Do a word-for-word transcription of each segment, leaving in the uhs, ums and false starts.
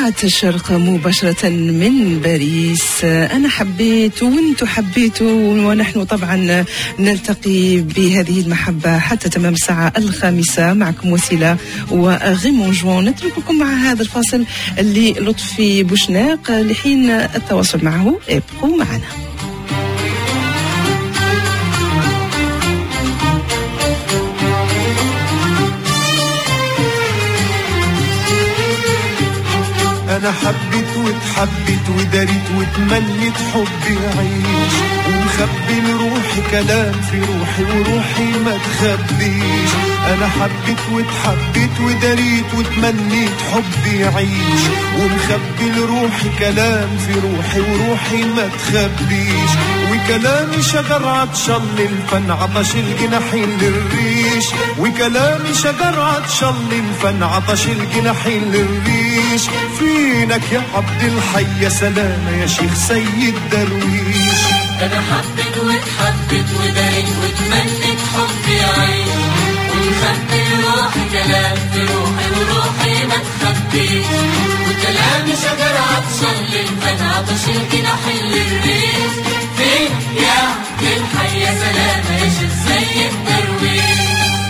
إذاعة الشرق مباشرة من باريس. أنا حبيت وانتو حبيتوا، ونحن طبعا نلتقي بهذه المحبة حتى تمام الساعة الخامسة. معكم وسيلة وغيمون جوان. نترككم مع هذا الفاصل اللي لطفي بوشناق لحين التواصل معه. ابقوا معنا. أنا حبيت واتحبيت وداريت وتمنيت حبي يعيش، ومخبي لروحي كلام في روحي وروحي ما تخبيش. أنا حبيت واتحبيت وداريت وتمنيت حبي يعيش، ومخبي لروحي كلام في روحي وروحي ما تخبيش. وكلامي شجر عطشان للفن عطش الجناحين للريش، وكلامي شجر عطشان للفن عطش الجناحين للريش. فينك يا عبد الحي يا سلامة يا شيخ سيد درويش. أنا حبيت واتحبيت وداريت وتمنيت حبي يعيش، ومخبي روحي كلام في روحي وروحي ما تخبيش. وكلامي شجر عطشان للفن عطش الجناحين للريش. فينك يا عبد الحي يا سلامة يا شيخ سيد درويش.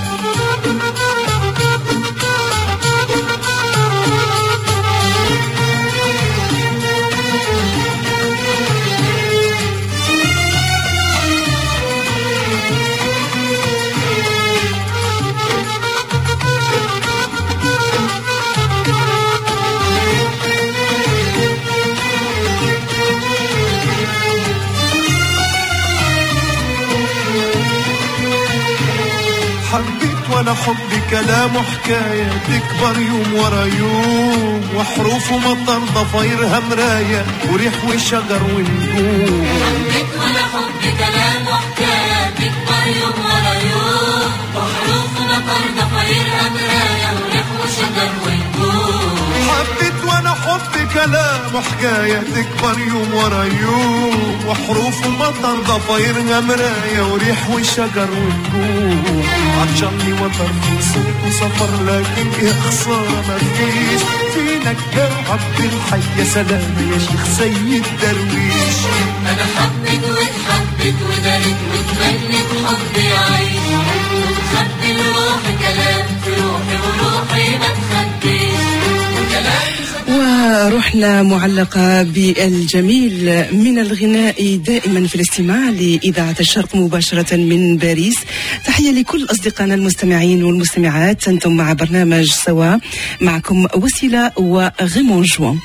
حبيت وانا حبي كلام وحكاية تكبر يوم ورا يوم، وحروف ومطر ضفايرها مراية وريح وشجر ونجوم. حبيت وانا حبي كلام وحكاية تكبر يوم ورا يوم، وحروف ومطر ضفايرها مراية وريح وشجر ونجوم. حبيت وانا حبي كلام وحكاية تكبر يوم ورا يوم، وحروف ومطر ضفايرها مراية وريح وشجر ونجوم. عطشاني وطر في صوت وسفر لكن يا خسارة ما فيش. فينك يا عبد الحي يا سلامة يا شيخ سيد درويش. أنا حبيت واتحبيت وداريت وتمنيت حبي يعيش، ومخبي لروحي كلام في روحي وروحي ما تخبيش. وروحنا معلقة بالجميل من الغناء دائما في الاستماع لإذاعة الشرق مباشرة من باريس. تحية لكل أصدقائنا المستمعين والمستمعات. أنتم مع برنامج سوا، معكم وسيلة وغيمون جوان.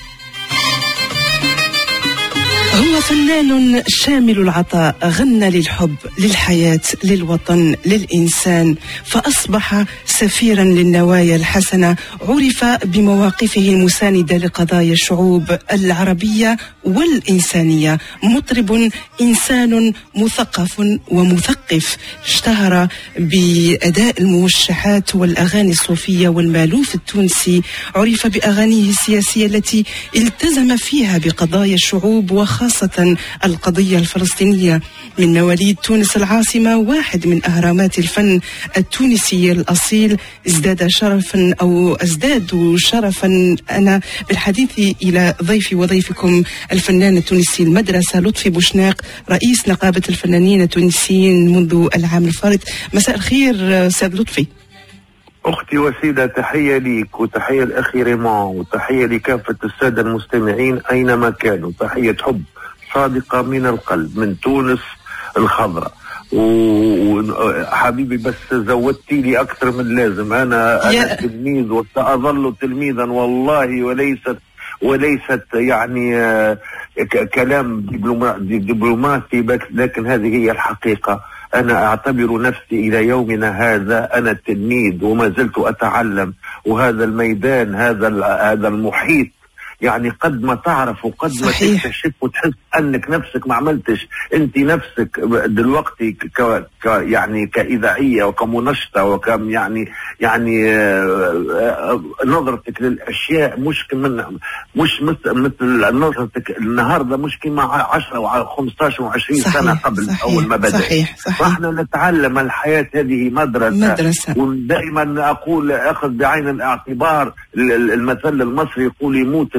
هو فنان شامل العطاء، غنى للحب للحياة للوطن للإنسان، فأصبح سفيرا للنوايا الحسنة. عرف بمواقفه المساندة لقضايا الشعوب العربية والإنسانية. مطرب إنسان مثقف ومثقف، اشتهر بأداء الموشحات والأغاني الصوفية والمألوف التونسي. عرف بأغانيه السياسية التي التزم فيها بقضايا الشعوب وخاصة القضية الفلسطينية. من مواليد تونس العاصمة، واحد من أهرامات الفن التونسي الأصيل. ازداد شرفا أو ازداد شرفا أنا بالحديث إلى ضيفي وضيفكم الفنان التونسي المدرسة لطفي بوشناق، رئيس نقابة الفنانين التونسيين منذ العام الفارط. مساء الخير سيد لطفي. أختي وسيلة، تحية ليك وتحية لأخي ريمون وتحية لكافة السادة المستمعين أينما كانوا. تحية حب صادقة من القلب من تونس الخضراء. وحبيبي بس زودتي لي أكثر من لازم. أنا أنا تلميذ وسأظل تلميذا والله، وليست وليست يعني كلام دبلوماسي، لكن هذه هي الحقيقة. أنا أعتبر نفسي إلى يومنا هذا أنا تلميذ وما زلت أتعلم. وهذا الميدان هذا هذا المحيط يعني قد ما تعرف وقد ما تكتشف وتحس أنك نفسك ما عملتش. أنت نفسك دلوقتي ك يعني كإذاعية وكمنشطة وكم يعني يعني نظرتك للأشياء مش من مش مثل مثل نظرتك النهارده، مش كما عشرة وخمسطاشر وعشرين سنة قبل. صحيح أول ما بدأ. صحيح صحيح. فإحنا نتعلم الحياة هذه مدرسة, مدرسة. ودائما أقول أخذ بعين الاعتبار المثل المصري يقول يموت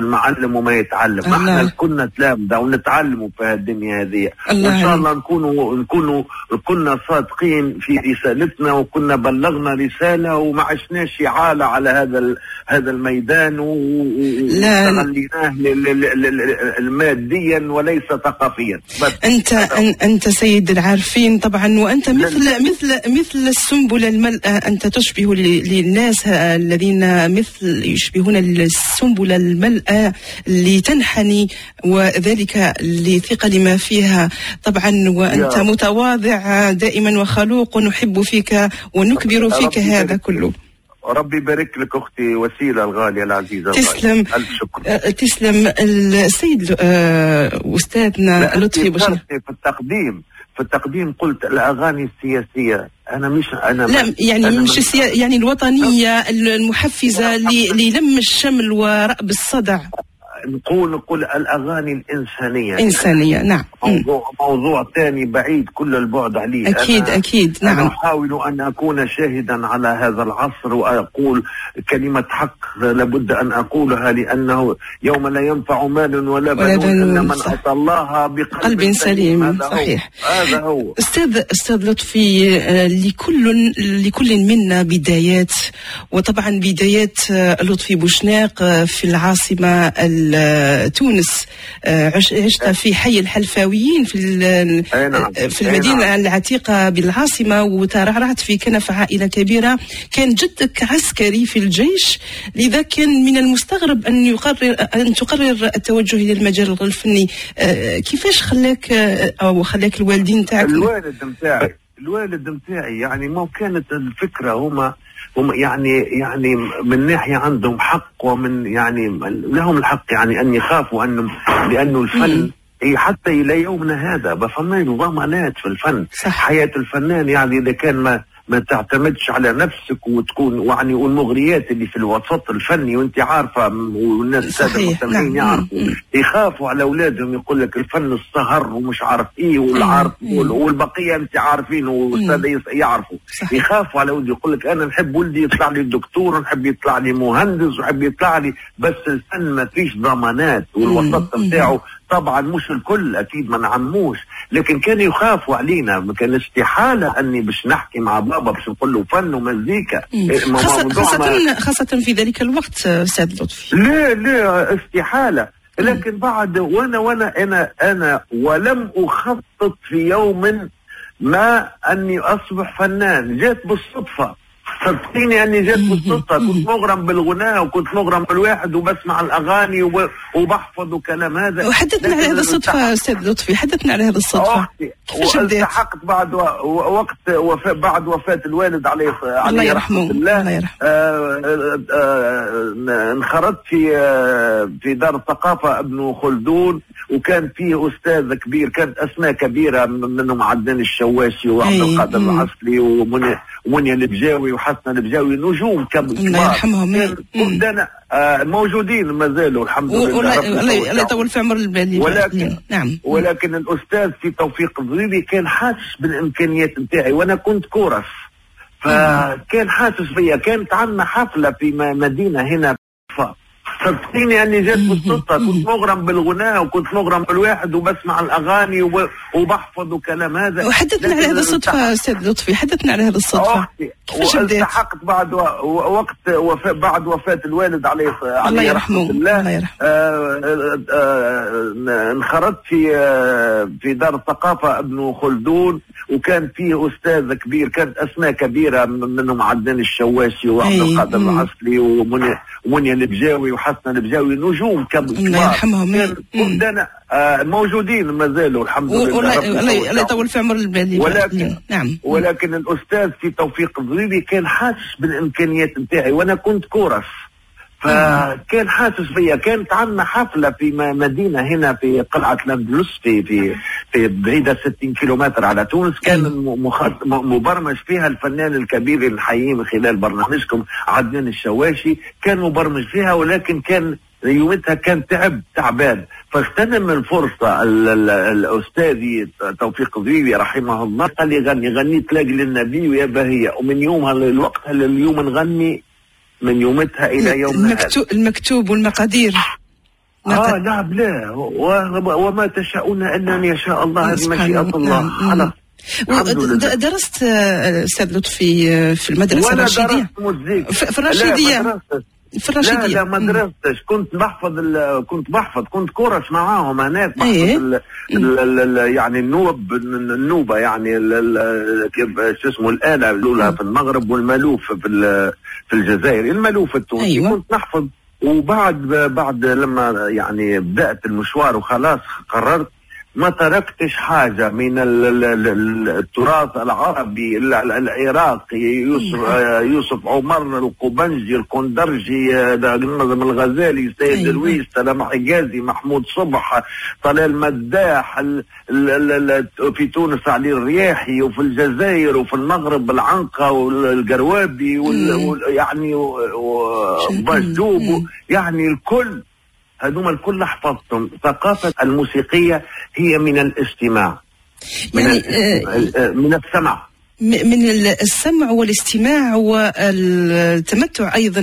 المعلم وما يتعلم. احنا كنا تلامذة ونتعلموا في هالدنيا هذه، وان شاء الله نكونوا نكونوا كنا صادقين في رسالتنا، وكنا بلغنا رسالة وما عشناش إعالة على هذا هذا الميدان واستغليناه ماديا وليس ثقافيا. انت انت سيد العارفين طبعا، وانت مثل مثل مثل السنبلة الملأة، انت تشبه للناس الذين مثل يشبهون السنبلة الملأة لتنحني، وذلك لثقل ما فيها طبعا، وانت متواضع دائما وخلوق، ونحب فيك ونكبر فيك هذا كله. ربي يبارك لك اختي وسيله الغاليه العزيزه. تسلم. الف شكر. تسلم. السيد استاذنا لطفي بوشناق في التقديم في التقديم قلت الاغاني السياسيه، انا مش انا لا يعني أنا مش السيا... يعني الوطنيه المحفزه للم الشمل ورأب الصدع. نقول نقول الاغاني الانسانيه انسانيه. نعم. موضوع موضوع ثاني بعيد كل البعد عليه. اكيد أنا اكيد. نعم. أنا احاول ان اكون شاهدا على هذا العصر، واقول كلمه حق لابد ان اقولها، لانه يوم لا ينفع مال ولا بنون الا من اتى الله بقلب سليم. هذا صحيح. هذا هو. استاذ استاذ لطفي، لكل لكل منا بدايات، وطبعا بدايات لطفي بوشناق في العاصمه تونس. عشت في حي الحلفاويين في في المدينة العتيقة بالعاصمة، وترعرعت في كنف عائلة كبيرة. كان جدك عسكري في الجيش، لذا كان من المستغرب أن يقرر أن تقرر التوجه إلى المجال الفني. كيفاش خلاك أو خلاك الوالدين تاعك؟ الوالد متاعي الوالد متاعي يعني ما كانت الفكرة، هما هم يعني يعني من ناحية عندهم حق، ومن يعني لهم الحق يعني أن يخافوا أن لأنه الفن حتى إلى يومنا هذا بفهمين ضمانات في الفن. صح. حياة الفنان يعني إذا كان ما ما تعتمدش على نفسك وتكون يعني والمغريات اللي في الوسط الفني، وانت عارفه والناس الساده المستمعين يعرفوا، يخافوا على اولادهم، يقول لك الفن السهر ومش عارف ايه والعارف والبقيه انت عارفين والساده يعرفوا. يخافوا على ولدي، يقول لك انا نحب ولدي يطلع لي دكتور، ونحب يطلع لي مهندس، ونحب يطلع لي، بس الفن ما فيش ضمانات والوسط بتاعه طبعا مش الكل اكيد ما نعموش، لكن كانوا يخافوا علينا. ما كان استحاله اني باش نحكي مع بابا باش نقول له فن ومزيكا. خاصة, خاصة, خاصة في ذلك الوقت استاذ لطفي. لا لا استحاله. لكن بعد وانا وانا انا انا ولم اخطط في يوم ما اني اصبح فنان، جات بالصدفه. صدقيني اني جات بالصدفه، كنت مغرم بالغناء وكنت مغرم بالواحد وبسمع الاغاني وبحفظ وكلام هذا. وحدثنا على هذه الصدفه استاذ لطفي، حدثنا على هذه الصدفه. والتحقت بعد وقت وفاة بعد وفاه الوالد عليه الله يرحمه الله, الله يرحمه. انخرطت في آه في دار الثقافه ابن خلدون، وكان فيه استاذ كبير، كانت اسماء كبيره منهم عدنان الشواشي وعبد القادر العسلي ومنى ومنيا البجاوي وحسن البجاوي، نجوم كبار الله يرحمهم. آه موجودين ما زالوا الحمد لله. الله يطول في عمر البالي. ولكن نعم. ولكن الاستاذ في توفيق الضريري كان حاسس بالامكانيات نتاعي، وانا كنت كورس، فكان حاسس بيا. كانت عندنا حفله في مدينه هنا، صدقيني اني جات بالصدفه، كنت مغرم بالغناء وكنت مغرم بالواحد وبسمع الاغاني وبحفظ وكلام هذا. وحدثنا على هذه الصدفه استاذ لطفي، حدثنا على هذه الصدفه. والتحقت بعد وقت وفاة بعد وفاه الوالد عليه الله يرحمه الله يرحمه. انخرطت في آه في دار الثقافه ابن خلدون، وكان فيه استاذ كبير، كانت اسماء كبيره منهم عدنان الشواشي وعبد القادر العسلي ومنى ومنيا البجاوي وحسن البجاوي، نجوم كبار الله يرحمهم. آه موجودين ما زالوا الحمد لله. الله يطول في عمر البالي. ولكن نعم. ولكن الاستاذ في توفيق الضريري كان حاسس بالامكانيات نتاعي، وانا كنت كورس، فكان حاسس بيا. كانت عندنا حفله في مدينه هنا في قلعه الاندلس في في في بعيده ستين كيلومتر على تونس، كان مبرمج فيها الفنان الكبير اللي نحييه من خلال برنامجكم عدنان الشواشي، كان مبرمج فيها، ولكن كان يومتها كان تعب تعبان، فاغتنم الفرصه الاستاذي توفيق الضريري رحمه الله، قال لي غني غنيت لاجل النبي ويا بهيه، ومن يومها الوقت لليوم نغني من يومتها الى يومنا المكتوب, المكتوب والمقادير. اه لا بلا وما تشاءون الا ان يشاء الله، هذه مشيئة الله. خلاص. درست استاذ لطفي في المدرسه الرشيديه؟ في الرشيديه في الرشيديه لا لا ما درستش، كنت بحفظ كنت بحفظ كنت كورس معاهم هناك، بحفظ أيه؟ ال ال ال يعني النوب النوبه يعني كيف شو اسمه الاله الاولى في المغرب والمالوف في في الجزائر، المالوف التونسي. أيوة. كنت نحفظ، وبعد بعد لما يعني بدأت المشوار وخلاص قررت ما تركتش حاجة من التراث العربي العراقي، يوسف يوسف عمر، القبنجي، الكندرجي، نظم الغزالي، سيد درويش، سلام حجازي، محمود صبح، طلال مداح، في تونس علي الرياحي، وفي الجزائر وفي المغرب العنقة والقروابي يعني وبجدوب، يعني الكل هذوما الكل حفظتهم. ثقافة الموسيقية هي من الاستماع، من, يعني من السمع، من السمع والاستماع والتمتع أيضا،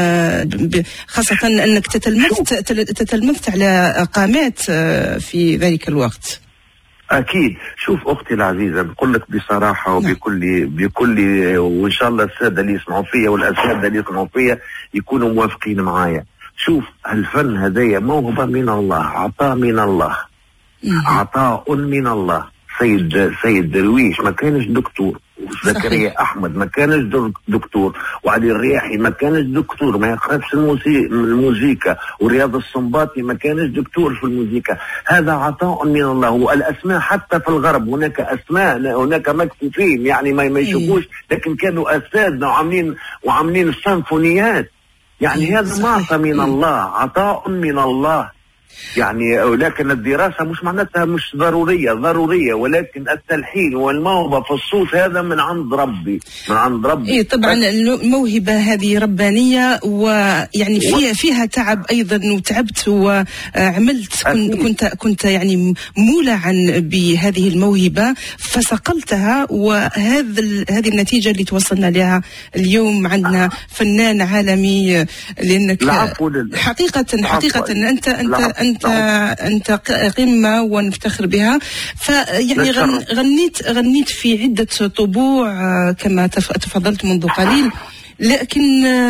خاصة أنك تتلمذت تتلمذت على قامات في ذلك الوقت. أكيد. شوف أختي العزيزة، بقول لك بصراحة وبكل بكل وإن شاء الله السادة اللي يسمعوا فيا والأساتذة اللي يسمعوا فيا يكونوا موافقين معايا. شوف الفن هدايا موهبة من الله، عطاء من الله، عطاء من الله. سيد سيد درويش ما كانش دكتور، زكريا أحمد ما كانش دكتور، وعلي الرياحي ما كانش دكتور، ما يقرأش الموسيقى، ورياض السنباطي ما كانش دكتور في الموسيقى. هذا عطاء من الله. والأسماء حتى في الغرب هناك أسماء، هناك مكفوفين يعني ما ما يشوفوش، لكن كانوا أساتذة وعاملين وعاملين السيمفونيات. يعني هذا معطى من الله، عطاء من الله. يعني ولكن الدراسة مش معناتها مش ضرورية، ضرورية، ولكن التلحين والموهبة في الصوت هذا من عند ربي، من عند ربي. إيه طبعا الموهبة هذه ربانية، ويعني فيها فيها تعب أيضا، وتعبت وعملت، كنت كنت يعني مولعا بهذه الموهبة فصقلتها، وهذا هذه النتيجة اللي توصلنا لها اليوم. عندنا فنان عالمي، لأنك حقيقة حقيقة أنت أنت أنت أنت قمة ونفتخر بها. فيعني غنيت غنيت في عدة طبوع كما تفضلت منذ قليل، لكن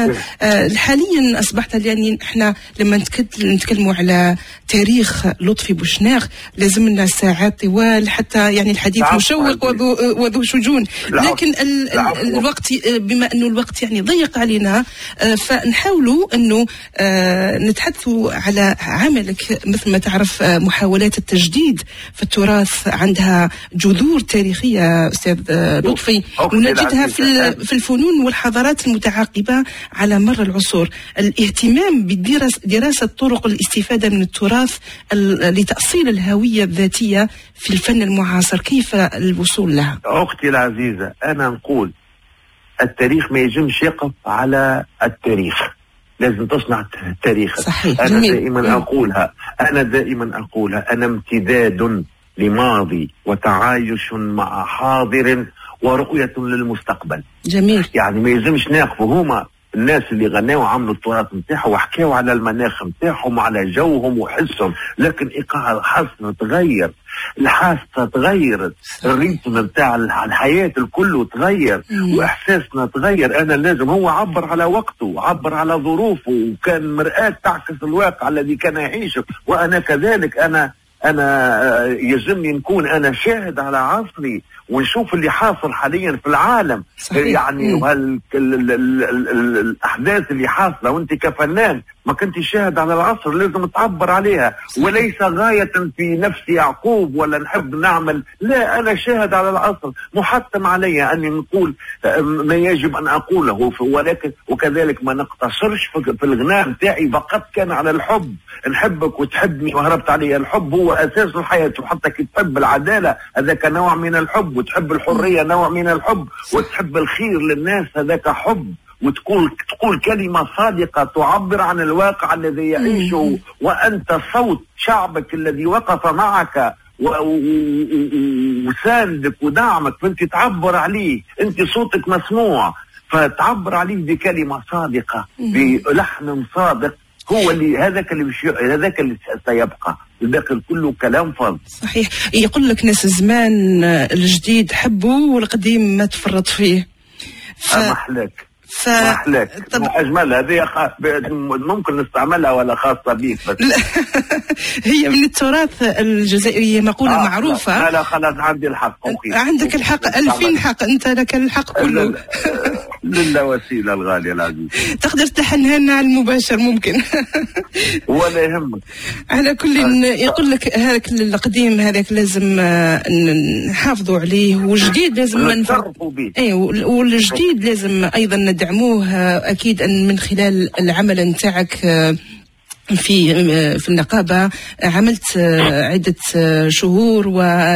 حاليا أصبحت، يعني احنا لما نتكلموا على تاريخ لطفي بوشناق لازم لنا ساعات طوال، حتى يعني الحديث مشوق وذو, وذو شجون، لكن ال ال الوقت بما أنه الوقت يعني ضيق علينا، فنحاولوا أنه نتحدثوا على عملك. مثل ما تعرف محاولات التجديد في التراث عندها جذور تاريخية أستاذ لطفي، ونجدها في في الفنون والحضارات المتعاقبة على مر العصور. الاهتمام بدراسة طرق الاستفادة من التراث لتأصيل الهوية الذاتية في الفن المعاصر، كيف الوصول لها؟ أختي العزيزة، أنا نقول التاريخ ما يجمش يقف على التاريخ، لازم تصنع تاريخ. صحيح. أنا جميل. دائما أقولها أنا دائما أقولها أنا امتداد لماضي وتعايش مع حاضر ورؤية للمستقبل. جميل. يعني ما يلزمش ناخذوا هما الناس اللي غناوا وعملوا التراث نتاعهم وحكاوا على المناخ نتاعهم وعلى جوهم وحسهم، لكن ايقاع الحاسة تغير، الحاسة تغيرت، الريتم نتاع الحياة الكل تغير، واحساسنا تغير. انا لازم هو عبر على وقته، عبر على ظروفه، وكان مرآة تعكس الواقع الذي كان يعيشه. وانا كذلك، انا انا يلزمني نكون انا شاهد على عصري ونشوف اللي حاصل حاليا في العالم. صحيح. يعني وهالاحداث اللي حاصله، وانت كفنان ما كنت شاهد على العصر، لازم تعبر عليها. صحيح. وليس غاية في نفس يعقوب ولا نحب نعمل، لا، انا شاهد على العصر، محتم علي اني نقول ما يجب ان اقوله، ولكن وكذلك ما نقتصرش في الغناء نتاعي فقط كان على الحب، نحبك وتحبني وهربت علي. الحب هو اساس الحياة، وحتى كي تحب العدالة هذاك نوع من الحب، وتحب الحرية نوع من الحب، وتحب الخير للناس هذاك حب، وتقول تقول كلمة صادقة تعبر عن الواقع الذي يعيشه، وأنت صوت شعبك الذي وقف معك وساندك ودعمك، فأنت تعبر عليه، أنت صوتك مسموع، فتعبر عليه بكلمة صادقة بلحن صادق، هو اللي هذاك اللي مش هذاك اللي سيبقى، الباقي كله كلام فاضي. صحيح. يقول لك ناس زمان الجديد حبوا والقديم ما تفرط فيه. ف... ما أحلاك ف... ما أحلاك طب... ما أجمل هذه خ... ممكن نستعملها ولا خاصة بيك بس. هي من التراث الجزائري مقولة آه معروفة. لا لا خلاص عندي الحق. أوكي. عندك الحق ألفين حق، أنت لك الحق كله. لله وسيلة الغالية العزيز. تقدر تحنها لنا على المباشر ممكن. ولا يهمك. على كل يقول لك هذاك القديم هذاك لازم نحافظوا عليه، والجديد لازم نتصرفوا به. اي والجديد لازم أيضا ندعموه أكيد من خلال العمل نتاعك في في النقابة. عملت عدة شهور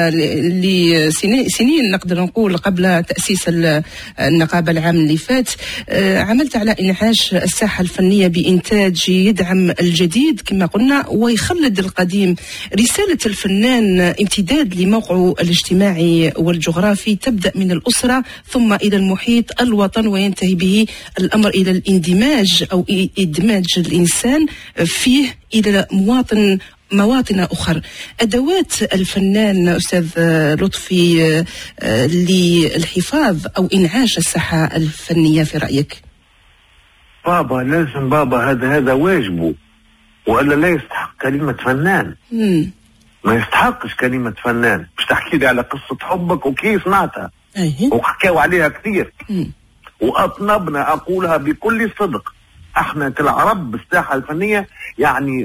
ولسنين نقدر نقول قبل تأسيس النقابة العام اللي فات، عملت على إنعاش الساحة الفنية بإنتاج يدعم الجديد كما قلنا ويخلد القديم. رسالة الفنان امتداد لموقعه الاجتماعي والجغرافي، تبدأ من الأسرة ثم إلى المحيط الوطن وينتهي به الأمر إلى الاندماج أو إدماج الإنسان فيه إلى مواطن مواطن أخرى. أدوات الفنان أستاذ لطفي للحفاظ أو إنعاش الساحة الفنية في رأيك؟ بابا لازم بابا هذا هذا واجبه، وإلا لا يستحق كلمة فنان. مم. ما يستحقش كلمة فنان. مش تحكي لي على قصة حبك وكيف سمعتها وحكاوا عليها كثير. مم. وأطنبنا أقولها بكل صدق، احنا كالعرب بالساحة الفنية يعني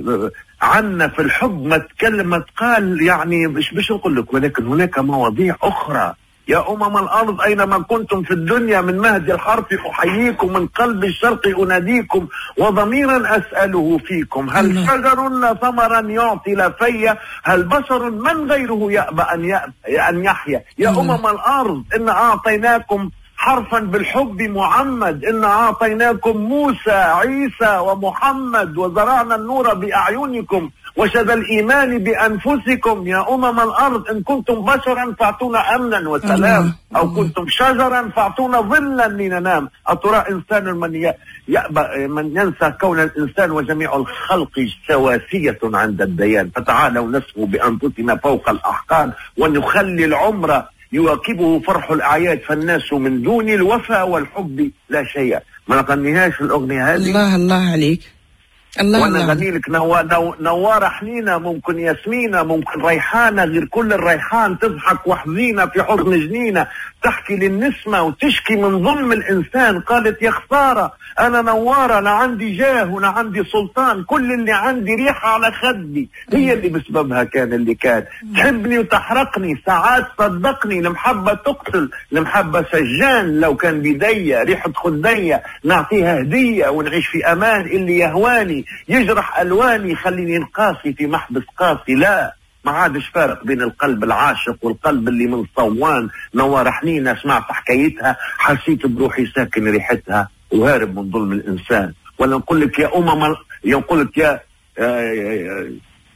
عنا في الحب ما تكلم ما تقال، يعني مش مش نقول لك، ولكن هناك مواضيع أخرى. يا أمم الأرض أينما كنتم في الدنيا من مهد الحرف أحييكم، من قلب الشرق أناديكم، وضميرا أسأله فيكم، هل شجر لا ثمرا يعطي لا فيا، هل بشر من غيره يأبى أن, أن يحيا. يا أمم الأرض إن أعطيناكم حرفا بالحب معمد، إن أعطيناكم موسى عيسى ومحمد، وزرعنا النور بأعينكم وشذا الإيمان بأنفسكم. يا أمم الأرض إن كنتم بشرا فاعطونا أمنا وسلام، أو كنتم شجرا فاعطونا ظلا لننام. أترى إنسان من يأبى من ينسى كون الإنسان وجميع الخلق سواسية عند الديان، فتعالوا نسمو بأنفسنا فوق الأحقان ونخلي العمر يواكبه فرح الأعياد، فالناس من دون الوفا والحب لا شيء. ما نغنيهاش الأغنية هذه؟ الله الله عليك. الله وانا غني لك نو... نو... نوارة حنينة، ممكن ياسمينة، ممكن ريحانة، غير كل الريحان تضحك وحزينة في حضن جنينة، تحكي للنسمة وتشكي من ظلم الإنسان. قالت يا خسارة أنا نوارة، لا عندي جاه ولا عندي سلطان، كل اللي عندي ريحة على خدي، هي اللي بسببها كان اللي كان. تحبني وتحرقني ساعات صدقني، المحبة تقتل، المحبة سجان، لو كان بيديا ريحة خدية نعطيها هدية ونعيش في أمان. اللي يهواني يجرح ألواني، خليني نقاسي في محبس قاسي. لا ما عادش فارق بين القلب العاشق والقلب اللي من صوان. نوار حنينة سمعت حكايتها، حسيت بروحي ساكن ريحتها وهارب من ظلم الإنسان. ولا نقول لك يا أمم، يقول لك يا آه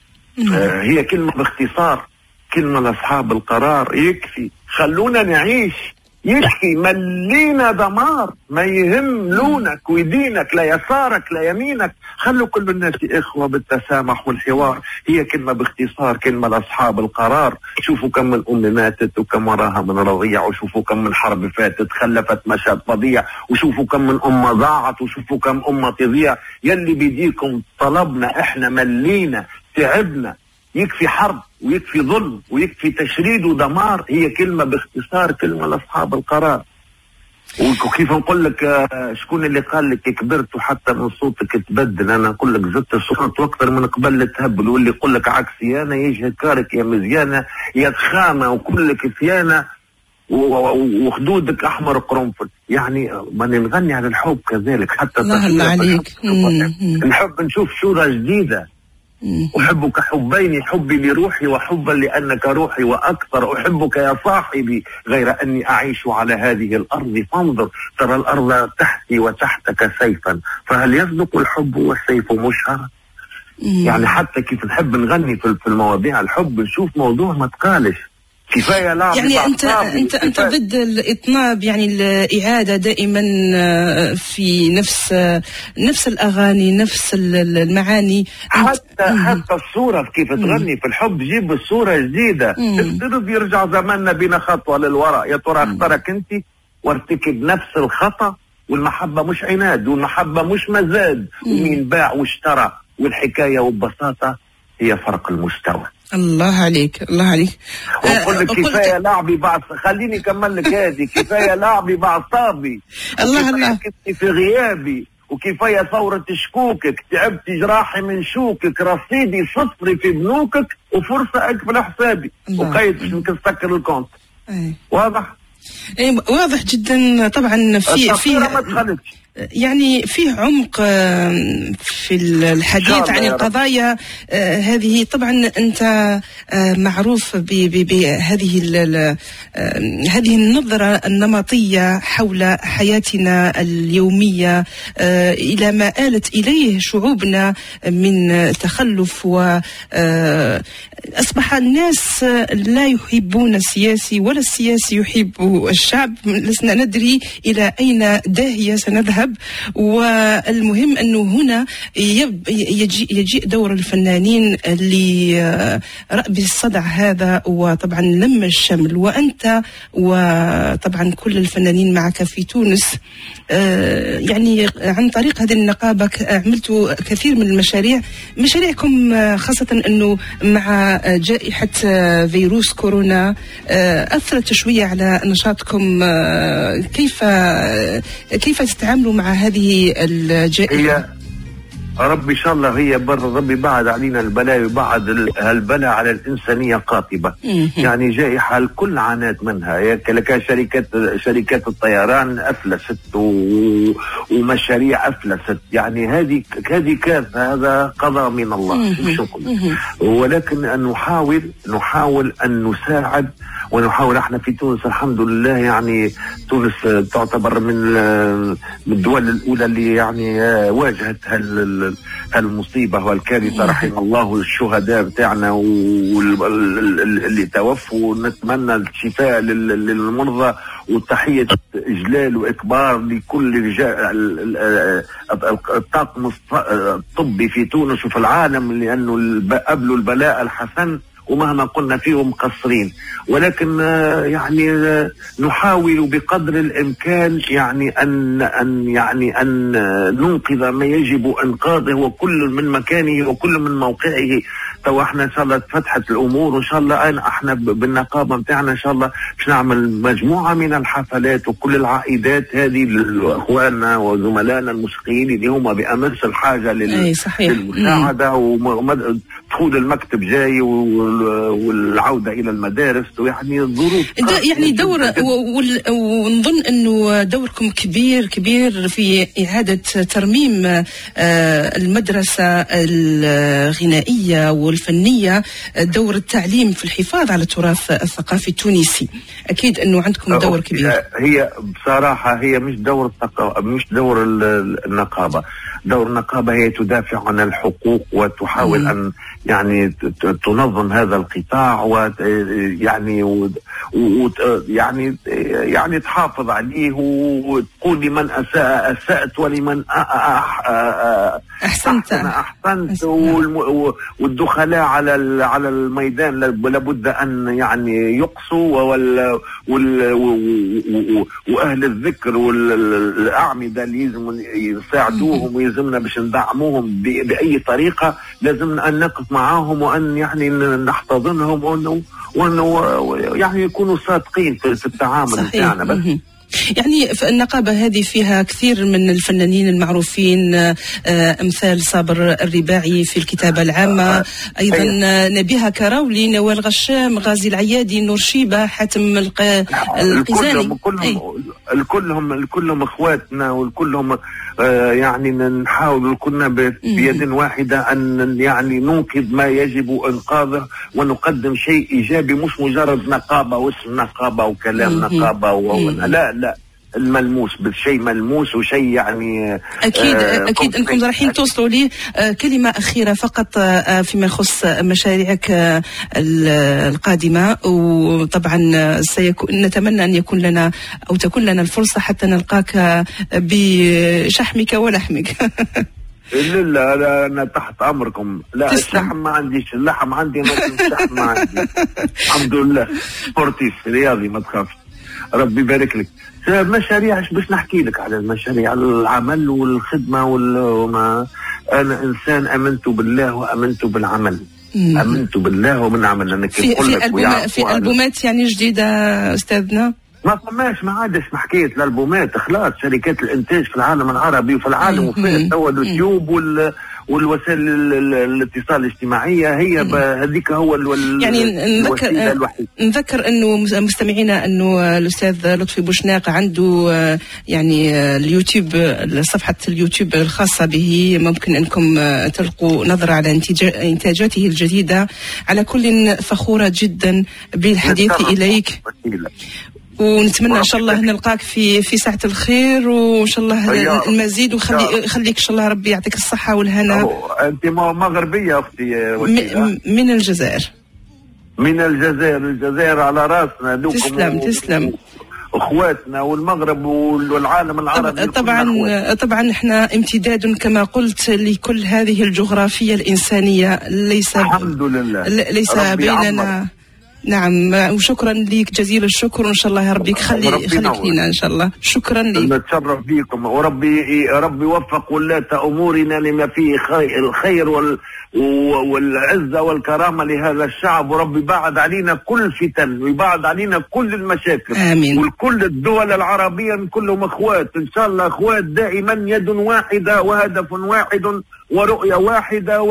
آه هي كلمة باختصار، كلمة لأصحاب القرار. يكفي خلونا نعيش، يشكي ملينا دمار، ما يهم لونك ودينك، لا يسارك لا يمينك، خلوا كل الناس إخوة بالتسامح والحوار. هي كلمة باختصار، كلمة لأصحاب القرار. شوفوا كم من أم ماتت وكم وراها من رضيع، وشوفوا كم من حرب فاتت خلفت مشهد فظيع، وشوفوا كم من أمة ضاعت، وشوفوا كم أمة تضيع. يلي بيديكم طلبنا، احنا ملينا تعبنا، يكفي حرب ويكفي ظلم ويكفي تشريد ودمار. هي كلمة باختصار، كلمة لأصحاب القرار. وكيف نقول لك شكون اللي قال لك كبرت وحتى من صوتك تبدل؟ انا نقول لك زدت الصوت واكثر من قبل تهبل، واللي يقول لك عكسي انا يجي كارك يا مزيانه يا تخامه وكلك ثيانه وخدودك احمر قرنفل. يعني ماني نغني على الحب كذلك حتى الله الله عليك. نحب نشوف صورة جديدة. أحبك حبين، حبي لروحي وحبا لأنك روحي، وأكثر أحبك يا صاحبي غير أني أعيش على هذه الأرض. فانظر ترى الأرض تحتي وتحتك سيفا، فهل يصدق الحب والسيف مشهر؟ يعني حتى كيف نحب نغني في المواضيع الحب نشوف موضوع ما تقالش، كفايه لعب يعني انت انت انت ضد الاطناب، يعني الاعاده دائما في نفس نفس الاغاني، نفس المعاني. حتى حتى الصوره كيف تغني في الحب، جيب الصوره جديده. افترض يرجع زماننا بينا خطوه للوراء، يا ترى اختارك انت وارتكب نفس الخطا؟ والمحبه مش عناد، والمحبه مش مزاد، ومين باع واشترى، والحكايه وببساطه هي فرق المستوى. الله عليك الله عليك. وقل لك كفايه لعبي بعض، خليني اكمل لك هذه. كفايه لعبي بعصابي، الله الله كنت في غيابي، وكفايه ثوره شكوكك، تعبت جراحي من شوكك، رصيدي صفري في بنوكك، وفرصه اقفل حسابي، وقيد باش نسكر الكونت. واضح؟ اي واضح جدا. طبعا في في ما تخلتش يعني فيه عمق في الحديث عن القضايا هذه. طبعا انت معروف بهذه هذه النظرة النمطية حول حياتنا اليومية الى ما آلت اليه شعوبنا من تخلف، واصبح الناس لا يحبون السياسي ولا السياسي يحب الشعب. لسنا ندري الى اين داهية سنذهب. والمهم أنه هنا يجي يجيء دور الفنانين لرأب الصدع هذا، وطبعا لم الشمل، وأنت وطبعا كل الفنانين معك في تونس يعني عن طريق هذه النقابة عملتوا كثير من المشاريع. مشاريعكم خاصة أنه مع جائحة فيروس كورونا أثرت شوية على نشاطكم. كيف كيف تتعاملوا مع هذه الجائحة؟ ربي إن شاء الله هي بر ربي بعد علينا البلاء، وبعد البلاء على الإنسانية قاطبة. يعني جائحة الكل عانت منها، كلك شركات شركات الطيران أفلست ومشاريع أفلست. يعني هذه هذه كارثة، هذا قضاء من الله مش نقول. ولكن أن نحاول نحاول أن نساعد، ونحاول احنا في تونس الحمد لله. يعني تونس تعتبر من من الدول الأولى اللي يعني واجهت هالمصيبة والكارثة. رحم الله الشهداء بتاعنا واللي توفوا، ونتمنى الشفاء للمرضى، وتحية إجلال وإكبار لكل رجال الطاقم الطبي في تونس وفي العالم، لأنه قبلوا البلاء الحسن ومهما قلنا فيهم مقصرين. ولكن يعني نحاول بقدر الامكان يعني ان ان يعني ان ننقذ ما يجب انقاذه، وكل من مكانه وكل من موقعه. تو احنا ان شاء الله فتحت الامور، وان شاء الله انا احنا بالنقابه بتاعنا ان شاء الله باش نعمل مجموعه من الحفلات، وكل العائدات هذه لاخواننا وزملائنا الموسيقيين اللي هم بامس الحاجه لل... للمساعده، ودخول المكتب جاي والعوده الى المدارس، ويعني الظروف يعني دور. ونظن انه دوركم كبير كبير في اعاده ترميم المدرسه الغنائيه والفنيه، دور التعليم في الحفاظ على التراث الثقافي التونسي. اكيد انه عندكم دور كبير. هي بصراحه هي مش دور الثقافه، مش دور النقابه. دور النقابه هي تدافع عن الحقوق، وتحاول مم. ان يعني تنظم هذا القطاع، ويعني و... و... يعني يعني تحافظ عليه، وتقول لمن اساء اسات، ولمن أ... أ... احسنت احسنت. والم... والدخلاء على ال... على الميدان لابد ان يعني يقصوا، وال... وال... و... واهل الذكر والاعمده اللي لازم يساعدوهم، ويلزمنا باش ندعموهم ب... باي طريقه. لازمنا ان نقف معاهم، وان يعني نحتضنهم، وانه وانه يعني يكونوا صادقين في التعامل بتاعنا بس. يعني النقابة هذه فيها كثير من الفنانين المعروفين، أمثال صابر الرباعي في الكتابة العامة، أيضا نبيها كراولي، نوال غشام، غازي العيادي، نور شيبة، حاتم القزاني. كلهم الكلهم الكلهم اخواتنا، والكلهم آه يعني نحاول كلنا بيد واحدة ان يعني ننقذ ما يجب انقاذه، ونقدم شيء ايجابي، مش مجرد نقابة واسم نقابة وكلام نقابة و... لا لا الملموس بالشيء ملموس وشيء يعني اكيد آه اكيد انكم رايحين توصلوا لي. آه كلمه اخيره فقط آه فيما يخص مشاريعك آه القادمه، وطبعا سيكون نتمنى ان يكون لنا او تكون لنا الفرصه حتى نلقاك بشحمك ولحمك. لا لا انا تحت امركم. لا الشحم ما عنديش، اللحم عندي، ما الشحم ما عندي. الحمد لله سبورتيف رياضي ما تخافش، ربي يبارك لك. مشاريع باش نحكي لك على المشاريع، العمل والخدمه وما انا انسان امنت بالله وامنت بالعمل. مم. امنت بالله ومن عمل. انا كيف في في, ألبوم في البومات يعني جديده استاذنا؟ ما فماش، ما عادش حكايه الالبومات، خلاص شركات الانتاج في العالم العربي وفي العالم وفيه توا اليوتيوب وال والوسائل الاتصال الاجتماعيه هي هذيك هو ال يعني نذكر نذكر انه مستمعينا انه الاستاذ لطفي بوشناق عنده يعني اليوتيوب، صفحه اليوتيوب الخاصه به، ممكن انكم تلقوا نظره على انتاجاته الجديده. على كل فخوره جدا بالحديث اليك، ونتمنى ان شاء الله نلقاك في في ساعه الخير، وان شاء الله المزيد، وخلي خليك ان شاء الله ربي يعطيك الصحه والهنا. انت مغربيه اختي من الجزائر. من الجزائر، الجزائر على راسنا. دوكم تسلم تسلم اخواتنا، والمغرب والعالم العربي طبعا طبعا احنا امتداد كما قلت لكل هذه الجغرافيه الانسانيه. ليس الحمد لله ليس بيننا عمر. نعم، وشكرا ليك جزيل الشكر، وان شاء الله يا ربي خلي خليك لنا ان شاء الله. شكرا لك، نتشرف بكم، وربي ربي يوفق ولاة امورنا لما فيه الخير وال والعزه والكرامه لهذا الشعب، وربي بعد علينا كل فتن ويبعد علينا كل المشاكل. امين. وكل الدول العربيه كلهم اخوات ان شاء الله، اخوات دائما، يد واحده وهدف واحد ورؤيه واحده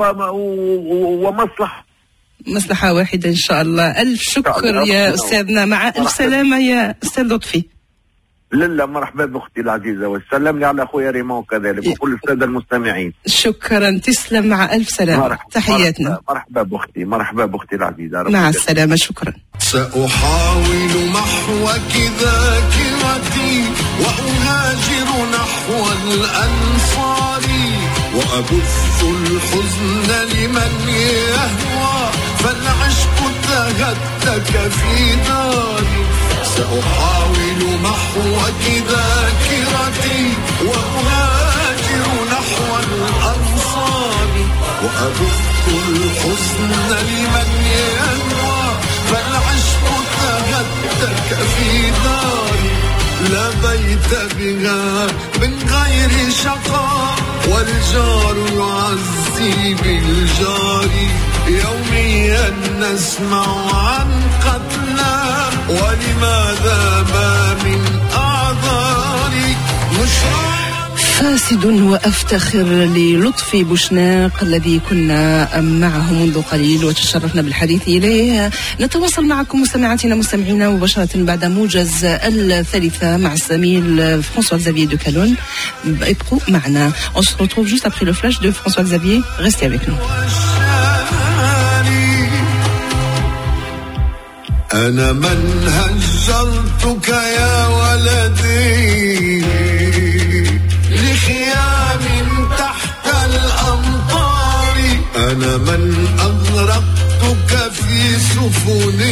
ومصلحه مصلحة واحدة إن شاء الله. ألف شكر يا أستاذنا، مع ألف سلامة يا أستاذ لطفي. لله مرحبا بأختي العزيزة، وسلم لي على أخويا ريمون كذلك وكل السادة المستمعين. شكرا، تسلم، مع ألف سلامة. مرحبا. تحياتنا. مرحبا بأختي، مرحبا بأختي العزيزة. مع السلامة، شكرا. سأحاول محوك ذاكرتي وأهاجر نحو الأنصار، وأبث الحزن لمن يهوى، فالعشق تهتك في داري. سأحاول محوك ذاكرتي وأهاجر نحو الأنصار، وأبث الحزن لمن يهوى، فالعشق تهتك في داري. لا بيت بها من غير شقاء، والجار يعزي بالجار. يوميا نسمع عن قتلى، ولماذا ما من أعذار مشروع. فاسد وأفتخر للطفي بوشناق الذي كنا معه منذ قليل وتشرفنا بالحديث إليه. نتواصل معكم مستمعاتنا مستمعينا مباشرة بعد موجز الثالثة مع الزميل فرانسوا Xavier de Calonne. ابقوا معنا. On se retrouve juste après le flash de François Xavier. Restez avec nous. أنا من هجرتك يا ولدي لخيام تحت الأمطار، أنا من أغرقتك في سفن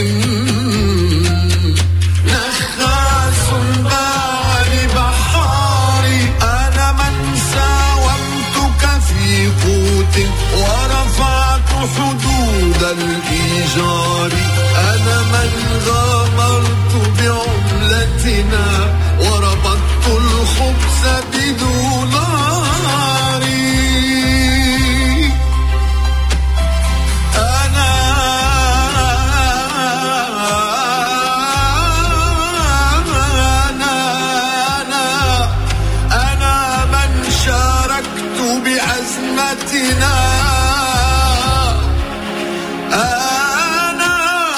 نخاس باع لبحاري، أنا من ساومتك في قوت ورفعت حدود الإيجار، أنا من غامرت بعملتنا وربطت الخبز بدولاري، أنا أنا أنا أنا من شاركت بأزمتنا، أنا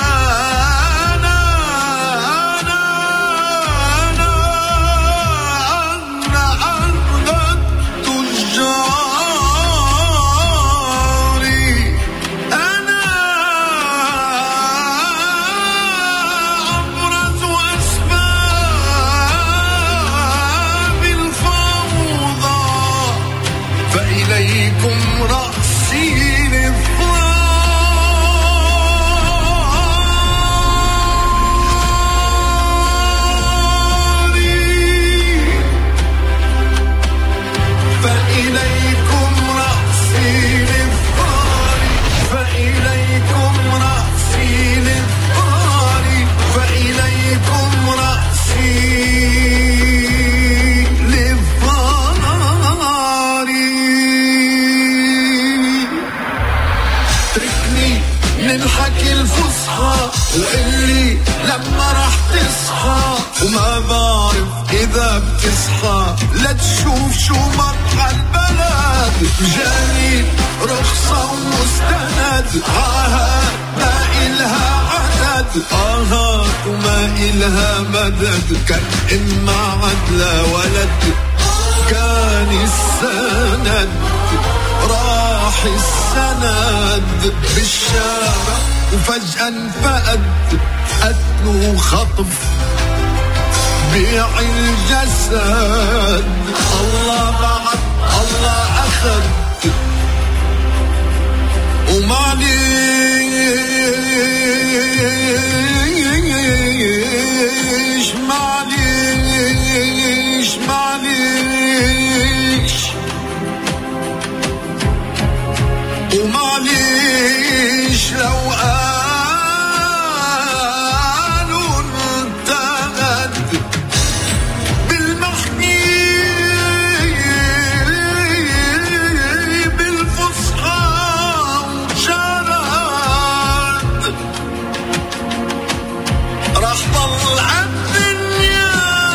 اللي لما راح تصحى وما بعرف اذا بتصحى لا تشوف شو مطعم البلد جاني رخصة ومستند عهد ما إلها عدد آهات وما إلها مدد كان إما عدل ولد كان السند راح السند بالشارع وفجأة انفقد قتل وخطف بيع الجسد الله بعد الله أخذ ومعليش معليش معليش ومعليش لو قالوا انتهت بالمحكي بالفصحى وشرد راح ضل عالدنيا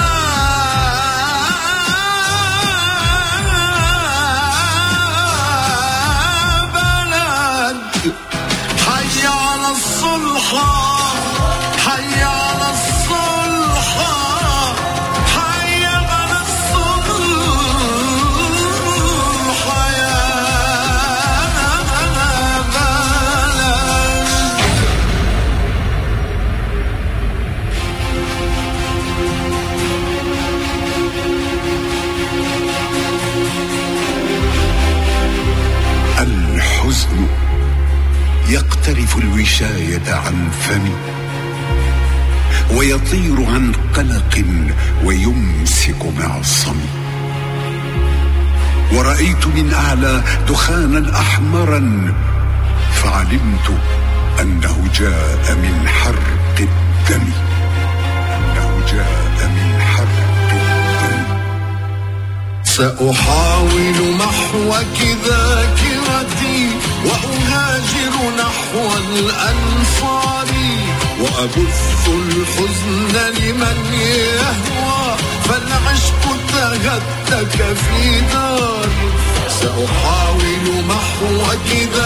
حي على الصلحة حي على الصلحة حي على الصلحة يا بلد الحزن يقترف الوشاية عن فمي ويطير عن قلق ويمسك معصمي ورأيت من أعلى دخانا أحمرا فعلمت أنه جاء من حرق الدم أنه جاء من حرق الدم سأحاول محوك ذاكرتي وأهاجر نحو الأنصار وأبث الحزن لمن يهوى فالعشق تهتك في دار سأحاول محوك